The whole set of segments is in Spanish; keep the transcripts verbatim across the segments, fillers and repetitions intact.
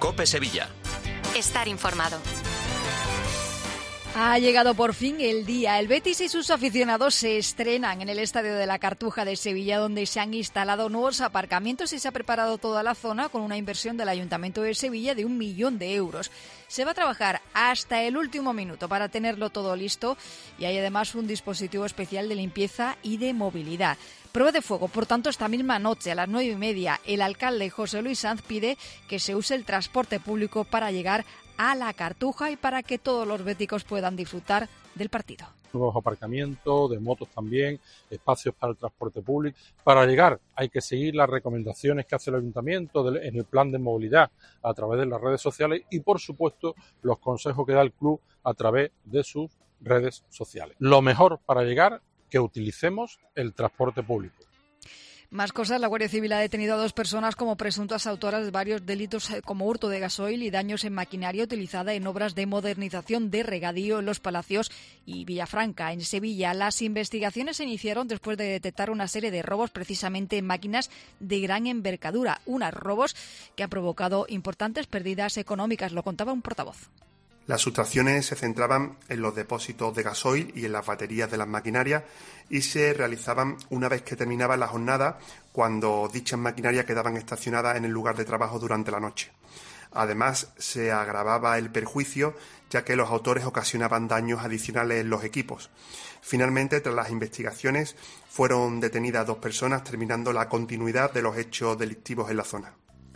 COPE Sevilla. Estar informado. Ha llegado por fin el día. El Betis y sus aficionados se estrenan en el Estadio de la Cartuja de Sevilla, donde se han instalado nuevos aparcamientos y se ha preparado toda la zona con una inversión del Ayuntamiento de Sevilla de un millón de euros. Se va a trabajar hasta el último minuto para tenerlo todo listo y hay además un dispositivo especial de limpieza y de movilidad. Prueba de fuego, por tanto, esta misma noche a las nueve y media, el alcalde José Luis Sanz pide que se use el transporte público para llegar a la Cartuja y para que todos los béticos puedan disfrutar del partido. Nuevos aparcamientos, de motos también, espacios para el transporte público. Para llegar hay que seguir las recomendaciones que hace el Ayuntamiento en el plan de movilidad a través de las redes sociales y, por supuesto, los consejos que da el club a través de sus redes sociales. Lo mejor para llegar, que utilicemos el transporte público. Más cosas, la Guardia Civil ha detenido a dos personas como presuntas autoras de varios delitos como hurto de gasoil y daños en maquinaria utilizada en obras de modernización de regadío en Los Palacios y Villafranca, en Sevilla. Las investigaciones se iniciaron después de detectar una serie de robos precisamente en máquinas de gran envergadura, unos robos que han provocado importantes pérdidas económicas, lo contaba un portavoz. Las sustracciones se centraban en los depósitos de gasoil y en las baterías de las maquinarias y se realizaban una vez que terminaba la jornada, cuando dichas maquinarias quedaban estacionadas en el lugar de trabajo durante la noche. Además, se agravaba el perjuicio, ya que los autores ocasionaban daños adicionales en los equipos. Finalmente, tras las investigaciones, fueron detenidas dos personas, terminando la continuidad de los hechos delictivos en la zona.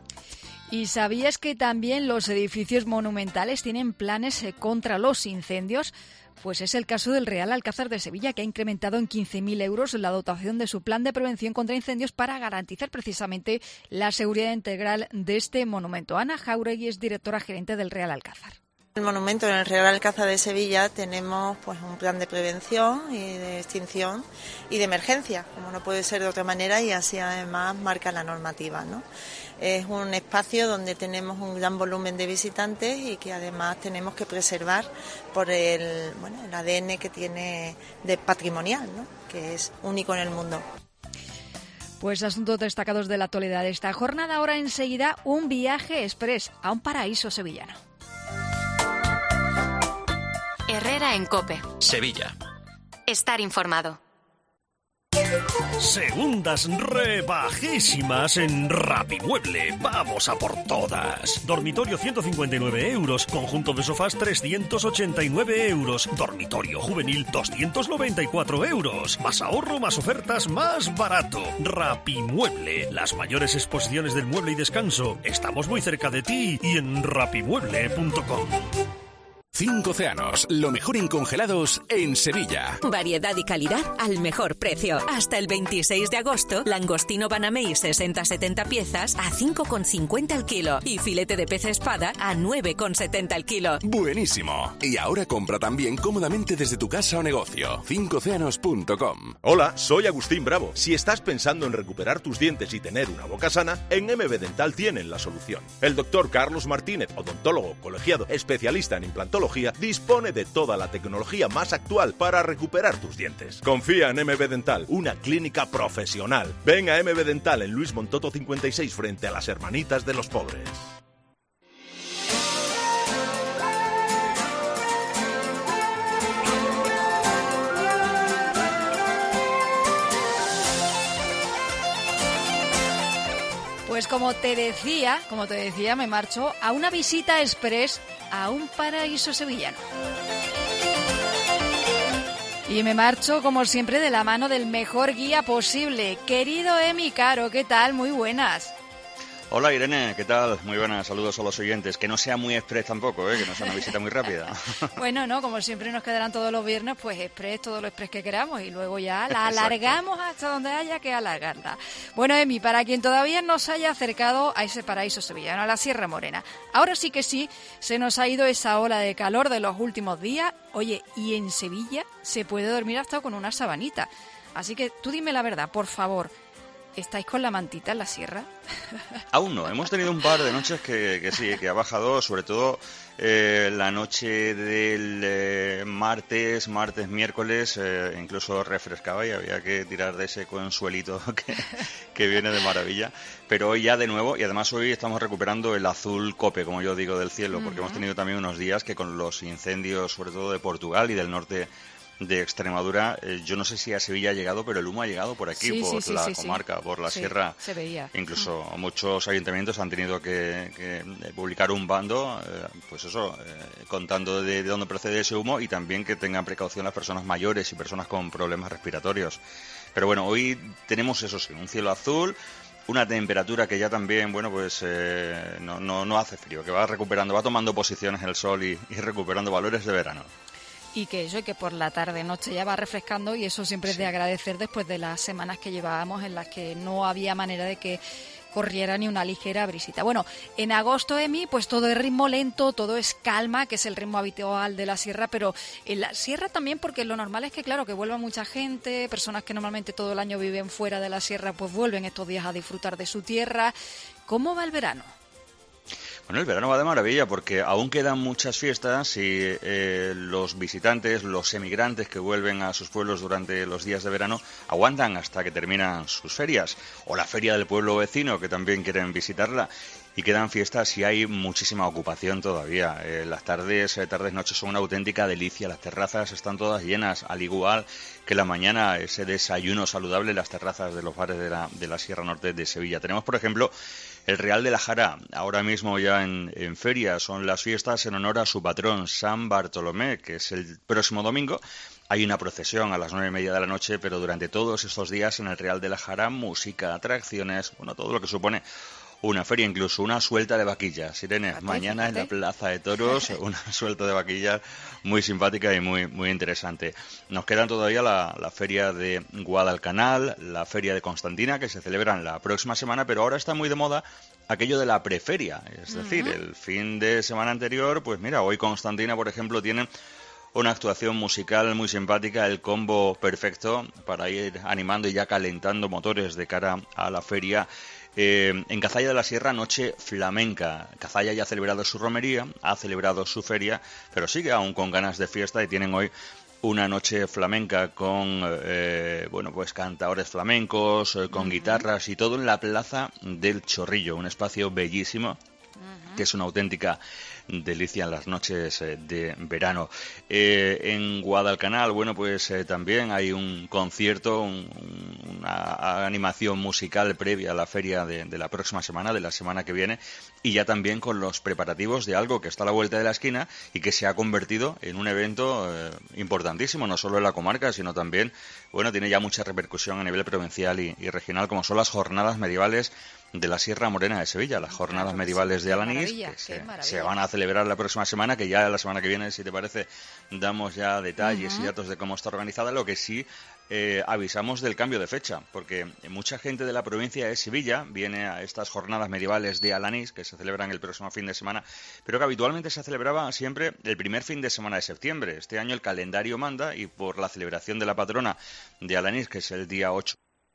¿Y sabías que también los edificios monumentales tienen planes contra los incendios? Pues es el caso del Real Alcázar de Sevilla, que ha incrementado en quince mil euros la dotación de su plan de prevención contra incendios para garantizar precisamente la seguridad integral de este monumento. Ana Jauregui es directora gerente del Real Alcázar. En el monumento, en el Real Alcázar de Sevilla, tenemos pues un plan de prevención y de extinción y de emergencia, como no puede ser de otra manera, y así además marca la normativa, ¿no? Es un espacio donde tenemos un gran volumen de visitantes y que además tenemos que preservar por el, bueno, el A D N que tiene de patrimonial, ¿no? Que es único en el mundo. Pues asuntos destacados de la actualidad de esta jornada. Ahora enseguida un viaje express a un paraíso sevillano. Herrera en COPE. Sevilla. Estar informado. Segundas rebajísimas en Rapimueble. Vamos a por todas. Dormitorio ciento cincuenta y nueve euros. Conjunto de sofás trescientos ochenta y nueve euros. Dormitorio juvenil doscientos noventa y cuatro euros. Más ahorro, más ofertas, más barato. Rapimueble. Las mayores exposiciones del mueble y descanso. Estamos muy cerca de ti y en rapimueble punto com. Cinco Océanos, lo mejor en congelados en Sevilla. Variedad y calidad al mejor precio. Hasta el veintiséis de agosto, langostino banamey sesenta a setenta piezas a cinco con cincuenta el kilo y filete de pez espada a nueve con setenta el kilo. Buenísimo. Y ahora compra también cómodamente desde tu casa o negocio. cinco océanos punto com. Hola, soy Agustín Bravo. Si estás pensando en recuperar tus dientes y tener una boca sana, en M B Dental tienen la solución. El doctor Carlos Martínez, odontólogo colegiado, especialista en implantología, dispone de toda la tecnología más actual para recuperar tus dientes. Confía en M B Dental, una clínica profesional. Ven a M B Dental en Luis Montoto cincuenta y seis frente a las Hermanitas de los Pobres. Pues como te decía, como te decía, me marcho a una visita express a un paraíso sevillano. Y me marcho, como siempre, de la mano del mejor guía posible. Querido Emi Caro, ¿qué tal? Muy buenas. Hola Irene, ¿qué tal? Muy buenas, saludos a los oyentes. Que no sea muy express tampoco, ¿eh? Que no sea una visita muy rápida. Bueno, no, como siempre nos quedarán todos los viernes, pues express, todo lo express que queramos y luego ya la alargamos hasta donde haya que alargarla. Bueno, Emi, para quien todavía no se haya acercado a ese paraíso sevillano, a la Sierra Morena, ahora sí que sí, se nos ha ido esa ola de calor de los últimos días. Oye, y en Sevilla se puede dormir hasta con una sabanita. Así que tú dime la verdad, por favor. ¿estáis con la mantita en la sierra? Aún no, hemos tenido un par de noches que, que sí, que ha bajado, sobre todo eh, la noche del eh, martes, martes, miércoles, eh, incluso refrescaba y había que tirar de ese consuelito que, que viene de maravilla. Pero hoy ya de nuevo, y además hoy estamos recuperando el azul cope, como yo digo, del cielo, porque uh-huh. hemos tenido también unos días que con los incendios, sobre todo de Portugal y del norte de Extremadura, eh, yo no sé si a Sevilla ha llegado, pero el humo ha llegado por aquí, sí, por sí, la sí, comarca, sí. por la sí, sierra. Se veía. Incluso mm. muchos ayuntamientos han tenido que, que publicar un bando, eh, pues eso, eh, contando de, de dónde procede ese humo y también que tengan precaución las personas mayores y personas con problemas respiratorios. Pero bueno, hoy tenemos eso sí, un cielo azul, una temperatura que ya también, bueno, pues eh, no, no, no hace frío, que va recuperando, va tomando posiciones el sol y, y recuperando valores de verano. Y que eso, que por la tarde-noche ya va refrescando y eso siempre sí. es de agradecer después de las semanas que llevábamos en las que no había manera de que corriera ni una ligera brisita. Bueno, en agosto, Emi, pues todo es ritmo lento, todo es calma, que es el ritmo habitual de la sierra, pero en la sierra también, porque lo normal es que, claro, que vuelva mucha gente, personas que normalmente todo el año viven fuera de la sierra, pues vuelven estos días a disfrutar de su tierra. ¿Cómo va el verano? Bueno, el verano va de maravilla porque aún quedan muchas fiestas y eh, los visitantes, los emigrantes que vuelven a sus pueblos durante los días de verano aguantan hasta que terminan sus ferias o la feria del pueblo vecino que también quieren visitarla. Y quedan fiestas y hay muchísima ocupación todavía. Eh, las tardes, eh, tardes, noches son una auténtica delicia. Las terrazas están todas llenas, al igual que la mañana, ese desayuno saludable en las terrazas de los bares de la, de la Sierra Norte de Sevilla. Tenemos, por ejemplo, el Real de la Jara, ahora mismo ya en, en feria. Son las fiestas en honor a su patrón, San Bartolomé, que es el próximo domingo. Hay una procesión a las nueve y media de la noche, pero durante todos estos días en el Real de la Jara, música, atracciones, bueno, todo lo que supone una feria, incluso una suelta de vaquillas. Irene, fíjate, mañana fíjate. En la Plaza de Toros, una suelta de vaquillas muy simpática y muy muy interesante. Nos quedan todavía la, la feria de Guadalcanal, la feria de Constantina, que se celebran la próxima semana, pero ahora está muy de moda aquello de la preferia. Es decir, uh-huh. el fin de semana anterior, pues mira, hoy Constantina, por ejemplo, tienen una actuación musical muy simpática, el combo perfecto para ir animando y ya calentando motores de cara a la feria. Eh, en Cazalla de la Sierra, noche flamenca. Cazalla ya ha celebrado su romería, ha celebrado su feria, pero sigue aún con ganas de fiesta y tienen hoy una noche flamenca con eh, bueno pues cantadores flamencos, eh, con uh-huh. guitarras y todo en la Plaza del Chorrillo, un espacio bellísimo uh-huh. que es una auténtica delicia en las noches eh, de verano. Eh, en Guadalcanal, bueno, pues eh, también hay un concierto, un, una animación musical previa a la feria de, de la próxima semana, de la semana que viene, y ya también con los preparativos de algo que está a la vuelta de la esquina y que se ha convertido en un evento eh, importantísimo, no solo en la comarca, sino también, bueno, tiene ya mucha repercusión a nivel provincial y, y regional, como son las jornadas medievales de la Sierra Morena de Sevilla, las jornadas claro, medievales de Alanís, que se, se van a celebrar la próxima semana, que ya la semana que viene, si te parece, damos ya detalles uh-huh. y datos de cómo está organizada. Lo que sí eh, avisamos del cambio de fecha, porque mucha gente de la provincia de Sevilla viene a estas jornadas medievales de Alanís, que se celebran el próximo fin de semana, pero que habitualmente se celebraba siempre el primer fin de semana de septiembre. Este año el calendario manda y por la celebración de la patrona de Alanís, que es el día ocho,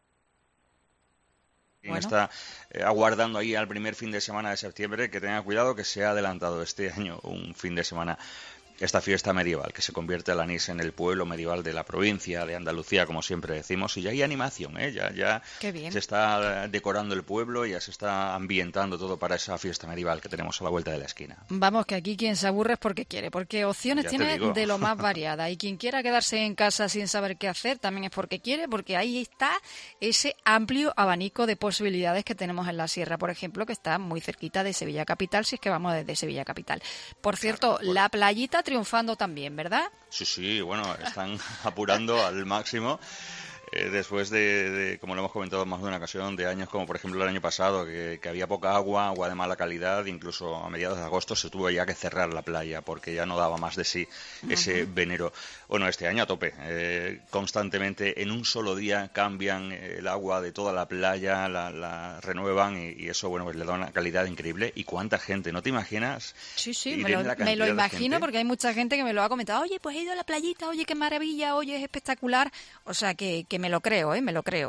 Bueno. está eh, aguardando ahí al primer fin de semana de septiembre, que tenga cuidado que se ha adelantado este año un fin de semana esta fiesta medieval, que se convierte Alanís en el pueblo medieval de la provincia de Andalucía, como siempre decimos, y ya hay animación, ¿eh? ya, ya se está decorando el pueblo, ya se está ambientando todo para esa fiesta medieval que tenemos a la vuelta de la esquina. Vamos, que aquí quien se aburre es porque quiere, porque opciones tiene de lo más variada, y quien quiera quedarse en casa sin saber qué hacer también es porque quiere, porque ahí está ese amplio abanico de posibilidades que tenemos en la sierra, por ejemplo, que está muy cerquita de Sevilla Capital, si es que vamos desde Sevilla Capital. Por cierto, claro, la playita triunfando también, ¿verdad? Sí, sí, bueno, están apurando al máximo. Eh, después de, de, como lo hemos comentado más de una ocasión, de años como por ejemplo el año pasado, que, que había poca agua, agua de mala calidad, incluso a mediados de agosto se tuvo ya que cerrar la playa porque ya no daba más de sí ese uh-huh. venero. Bueno, este año a tope, eh, constantemente en un solo día cambian el agua de toda la playa, la, la renuevan y, y eso, bueno, pues le da una calidad increíble. ¿Y cuánta gente? ¿No te imaginas? Sí, sí, me lo, me lo imagino porque hay mucha gente que me lo ha comentado. Oye, pues he ido a la playita, oye, qué maravilla, oye, es espectacular. O sea, que, que me lo creo, ¿eh? Me lo creo.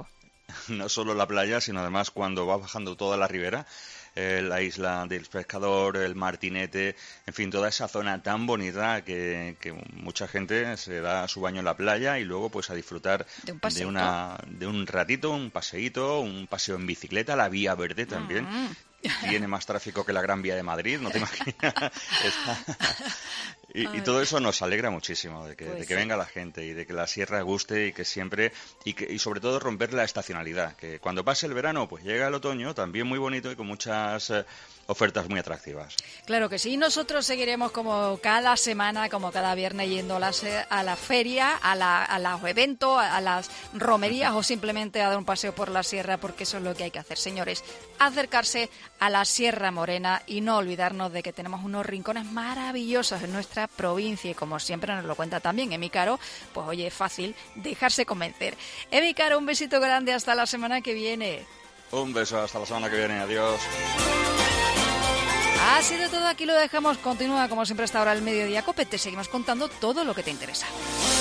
no solo la playa, sino además cuando va bajando toda la ribera, eh, la isla del Pescador, el Martinete, en fin, toda esa zona tan bonita que, que mucha gente se da su baño en la playa y luego pues a disfrutar de un, de, una, de un ratito, un paseíto, un paseo en bicicleta, la Vía Verde también. Mm. Tiene más tráfico que la Gran Vía de Madrid, no te imaginas. y, y todo eso nos alegra muchísimo, de que, pues de que sí. venga la gente y de que la sierra guste y que siempre, y, que, y sobre todo romper la estacionalidad, que cuando pase el verano pues llega el otoño, también muy bonito y con muchas eh, ofertas muy atractivas. Claro que sí, nosotros seguiremos como cada semana, como cada viernes, yendo a la, a la feria, a, la, a los eventos, a, a las romerías o simplemente a dar un paseo por la sierra, porque eso es lo que hay que hacer, señores, acercarse a la Sierra Morena y no olvidarnos de que tenemos unos rincones maravillosos en nuestra provincia y como siempre nos lo cuenta también Emi Caro, pues oye, es fácil dejarse convencer. Emi Caro, un besito grande, hasta la semana que viene. Un beso, hasta la semana que viene, adiós. Ha sido todo, aquí lo dejamos, continúa como siempre hasta ahora el Mediodía Cope, te seguimos contando todo lo que te interesa.